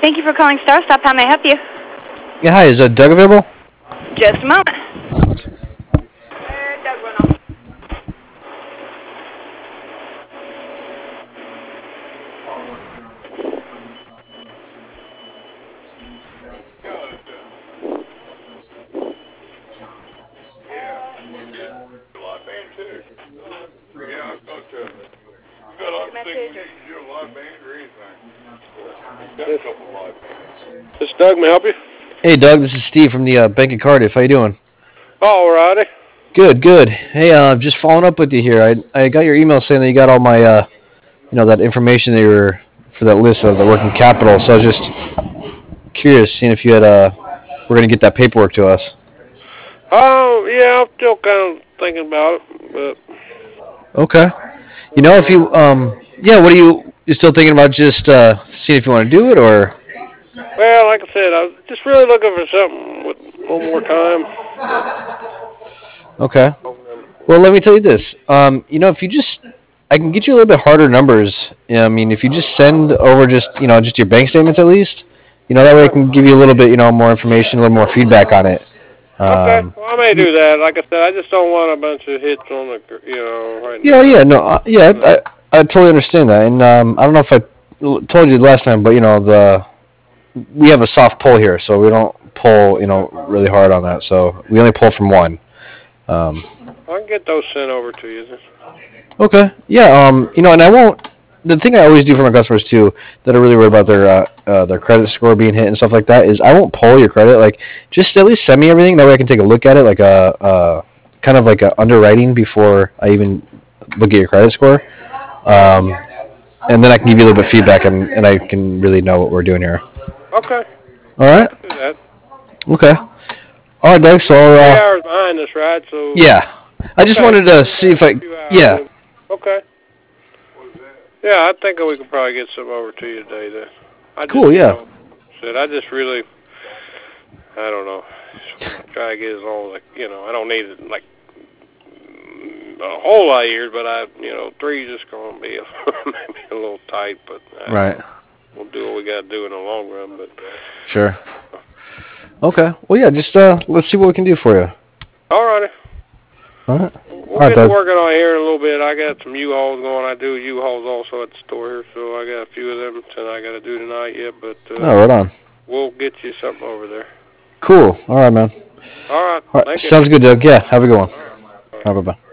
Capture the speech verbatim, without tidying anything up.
Thank you for calling Star Stop. How may I help you? Yeah, hi. Is uh, Doug available? Just a moment. Where Doug went off? This is Doug. May I help you? Hey, Doug. This is Steve from the uh, Bank of Cardiff. How you doing? All righty. Good, good. Hey, uh, just following up with you here. I I got your email saying that you got all my uh, you know, that information that you were for that list of the working capital. So I was just curious, seeing if you had uh, we're gonna get that paperwork to us. Oh, yeah, I'm still kind of thinking about it, but Okay. You know, if you um, yeah, what are you you still thinking about? Just uh, seeing if you want to do it, or well, like I said, I was just really looking for something with a little more time. okay. Well, let me tell you this. Um, you know, if you just, I can get you a little bit harder numbers. You know, I mean, if you just send over just, you know, just your bank statements at least, you know, that way I can give you a little bit, you know, more information, a little more feedback on it. Okay, Um, well, I may do that. Like I said, I just don't want a bunch of hits on the, you know, right yeah, now. yeah, no, uh, yeah, I, I totally understand that, and um, I don't know if I l- told you last time, but you know, the we have a soft pull here, so we don't pull, you know, really hard on that. So we only pull from one. Um, I can get those sent over to you then. Okay. Yeah. Um. You know, and I won't. The thing I always do for my customers too, that are really worried about their uh, uh, their credit score being hit and stuff like that, is I won't pull your credit. Like, just at least send me everything. That way I can take a look at it, like a, a kind of like a underwriting before I even look at your credit score. Um, and then I can give you a little bit of feedback, and, and I can really know what we're doing here. Okay. All right. I can do that. Okay. All right, Doug. So. Three Uh, hours behind us, right? So. yeah. I just Okay. wanted to see if I. Yeah. Okay. Yeah, I think we could probably get some over to you today. Then. I Cool. just, Yeah. You know, said I just really, I don't know, just want to try to get as long as I, you know, I don't need it like a whole lot of years, but I, you know, three's just gonna be a, maybe a little tight, but I Right. we'll do what we got to do in the long run. But sure. Okay. Well, yeah. Just uh, let's see what we can do for you. all righty. All right. We'll All right, get Doug. working on here in a little bit. I got some U-Hauls going. I do U-Hauls also at the store here, so I got a few of them that I got to do tonight yet. But uh, Oh, right on. we'll get you something over there. Cool. All right, man. All right. All right. Thank you. Sounds good, Doug. Yeah. Have a good one. All right. All right. All right. Bye bye.